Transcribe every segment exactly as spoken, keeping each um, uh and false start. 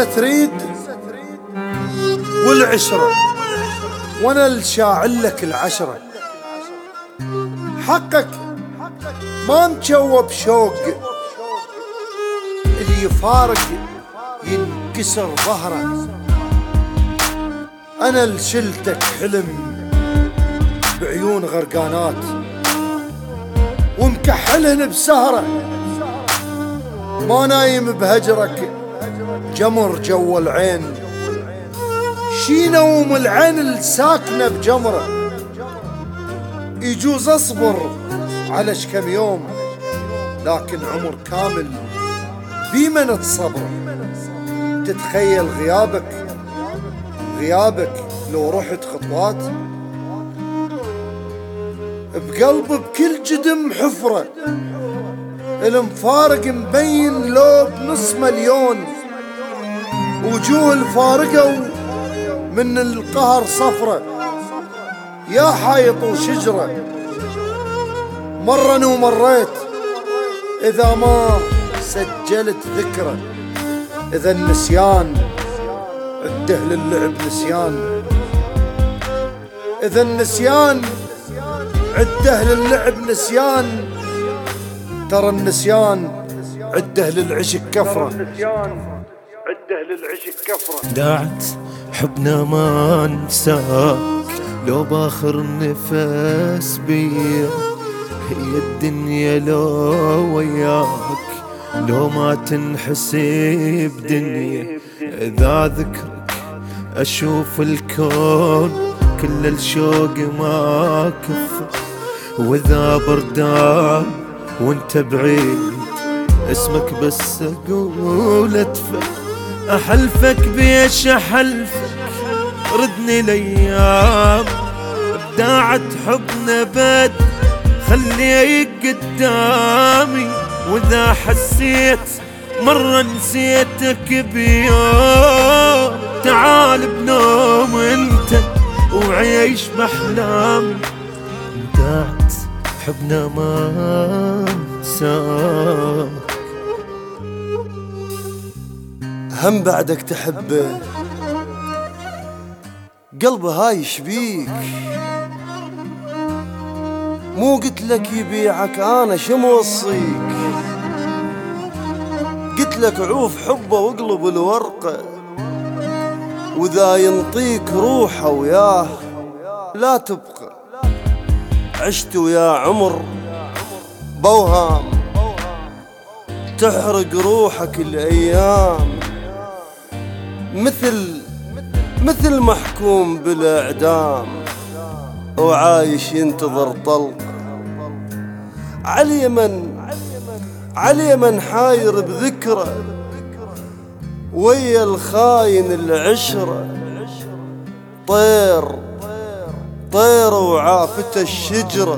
هسه تريد والعشرة وانا الشاعلك العشرة. حقك ما مجوب شوق اللي يفارق ينكسر ظهره. انا لشلتك حلم بعيون غرقانات ومكحلهن بسهرة. ما نايم بهجرك جمر جوا العين، شي نوم العين الساكنة بجمرة. يجوز اصبر على شكم يوم لكن عمر كامل بيمنة صبره. تتخيل غيابك غيابك لو رحت خطوات بقلب بكل جدم حفرة. المفارق مبين لو بنص مليون، وجوه الفارقة من القهر صفرة. يا حايط وشجرة مرن ومريت إذا ما سجلت ذكرى. إذا النسيان عده للعب نسيان، إذا النسيان عده للعب نسيان. ترى النسيان عده للعشق كفرة. عده للعشق كفرة. داعت حبنا ما ننساك لو باخر نفس بيا. هي الدنيا لو وياك لو ما تنحسب دنيا. إذا ذكرك أشوف الكون كل الشوق ما كفى. وإذا بردان وانت بعيد اسمك بس أقول أدفى. أحلفك بيش أحلفك ردني الأيام بداعة حبنا بد خليك قدامي. وإذا حسيت مرة نسيتك بيوم تعال بنوم انت وعيش بأحلامي. بداعة حبنا ما نساك. هم بعدك تحبه قلبه هايش بيك. مو قلت لك يبيعك انا شموصيك. قلت لك عوف حبه واقلب الورقه. واذا ينطيك روحه وياه لا تبقى. عشت ويا عمر بوهام تحرق روحك الايام. مثل مثل محكوم بالاعدام وعايش ينتظر طلق. عليمن عليمن حاير بذكره ويا الخاين العشره. طير طير وعافته الشجره.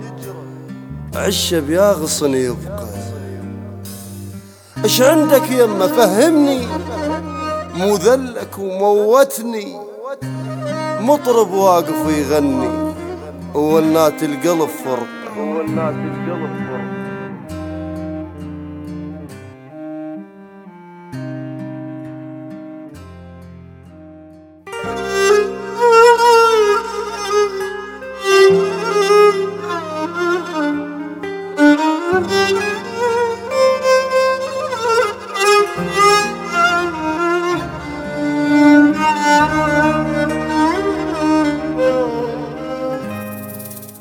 عشب يا غصن يبقى. ايش عندك يما فهمني مو ذلك وموتني. مطرب واقف يغني وولنات القلب فرقه.